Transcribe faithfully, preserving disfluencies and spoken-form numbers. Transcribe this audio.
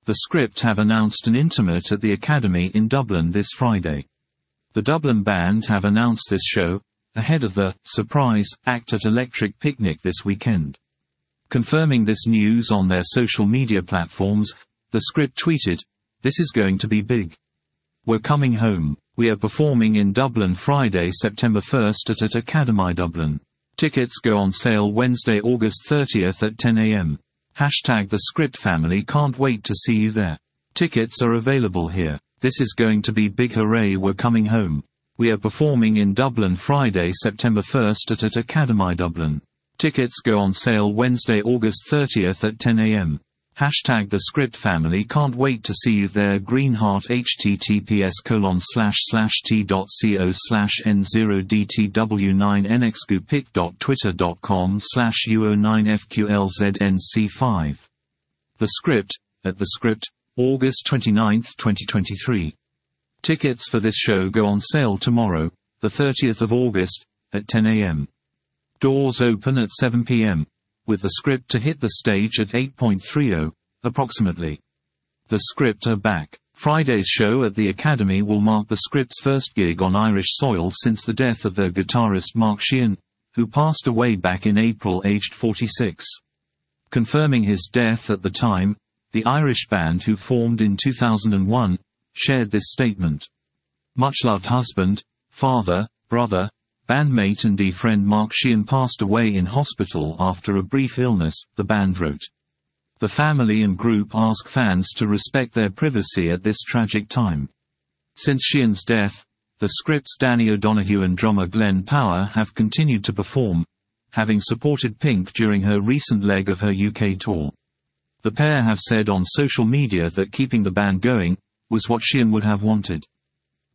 The Script have announced an intimate at the Academy in Dublin this Friday. The Dublin band have announced this show, ahead of the surprise act at Electric Picnic this weekend. Confirming this news on their social media platforms, The Script tweeted, "This is going to be big. We're coming home. We are performing in Dublin Friday, September first at at Academy Dublin. Tickets go on sale Wednesday, August thirtieth at ten a m Hashtag The Script family can't wait to see you there. Tickets are available here. This is going to be big. Hooray, we're coming home. We are performing in Dublin Friday, September first at at Academy Dublin. Tickets go on sale Wednesday, August thirtieth at ten a m Hashtag The Script family can't wait to see you there. Greenheart https colon slash slash t.co slash n0dtw9nxgupic.twitter.com slash uo9fqlznc5. The Script, at The Script, August twenty-ninth, twenty twenty-three. Tickets for this show go on sale tomorrow, the thirtieth of August, at ten a m Doors open at seven p m, with The Script to hit the stage at eight thirty, approximately. The Script are back. Friday's show at the Academy will mark The Script's first gig on Irish soil since the death of their guitarist Mark Sheehan, who passed away back in April aged forty-six. Confirming his death at the time, the Irish band, who formed in two thousand one, shared this statement. Much-loved husband, father, brother, bandmate and dear friend Mark Sheehan passed away in hospital after a brief illness, the band wrote. The family and group ask fans to respect their privacy at this tragic time. Since Sheehan's death, The Script's Danny O'Donoghue and drummer Glenn Power have continued to perform, having supported Pink during her recent leg of her U K tour. The pair have said on social media that keeping the band going was what Sheehan would have wanted.